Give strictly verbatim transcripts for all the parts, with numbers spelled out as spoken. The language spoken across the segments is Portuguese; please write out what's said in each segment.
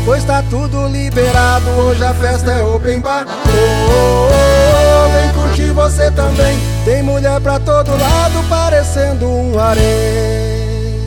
pois tá tudo liberado, hoje a festa é open bar. Oh, oh, oh, vem curtir você também, tem mulher pra todo lado, parecendo um harém.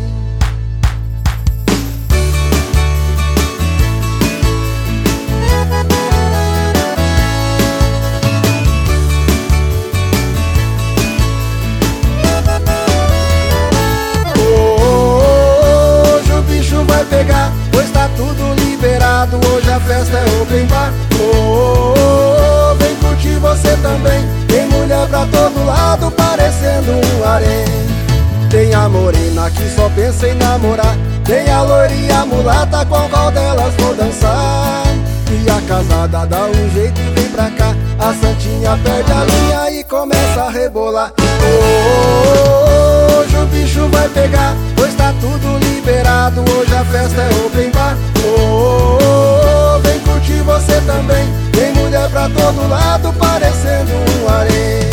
Pegar, pois tá tudo liberado, hoje a festa é open bar. Oh, oh, oh, vem curtir você também, tem mulher pra todo lado, parecendo um harém. Tem a morena que só pensa em namorar, tem a loira e a mulata, com qual delas vou dançar? E a casada dá um jeito e vem pra cá, a santinha perde a linha e começa a rebolar. Oh, oh, oh, hoje o bicho vai pegar, pois tá tudo liberado, hoje a festa é open bar. Oh, oh, oh, vem curtir você também, tem mulher pra todo lado, parecendo um harém.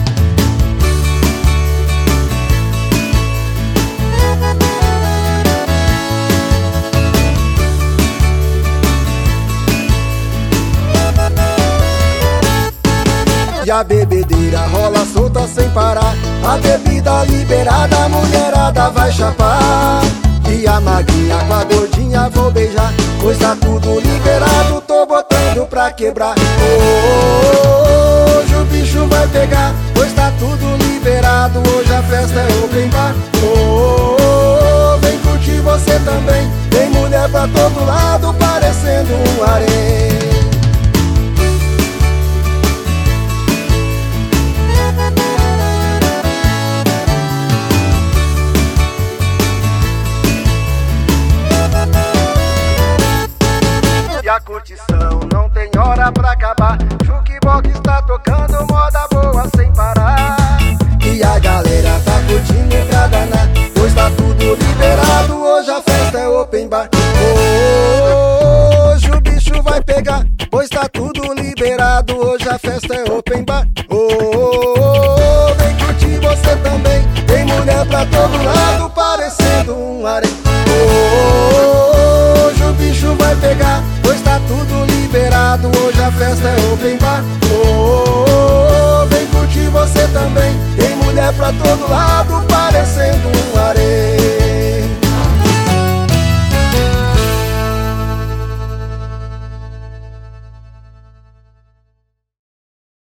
E a bebedeira rola solta sem parar, a bebida liberada, a mulherada vai chapar. E a magrinha com a gordinha vou beijar, pois tá tudo liberado, tô botando pra quebrar. Oh, hoje o bicho vai pegar, pois tá tudo liberado, hoje a festa é open bar. Oh, vem curtir você também, tem mulher pra todo lado, parecendo um harém. A curtição não tem hora pra acabar, jukebox está tocando moda boa sem parar. E a galera tá curtindo pra danar, pois tá tudo liberado, hoje a festa é open bar. Oh, hoje o bicho vai pegar, pois tá tudo liberado, hoje a festa é open bar. Oh, oh, oh, vem curtir você também, tem mulher pra todo lado, parecendo um harém. Oh, hoje o bicho vai pegar, pois tá tudo liberado, hoje a festa é open bar. Oh, oh, oh, vem curtir você também, tem mulher pra todo lado.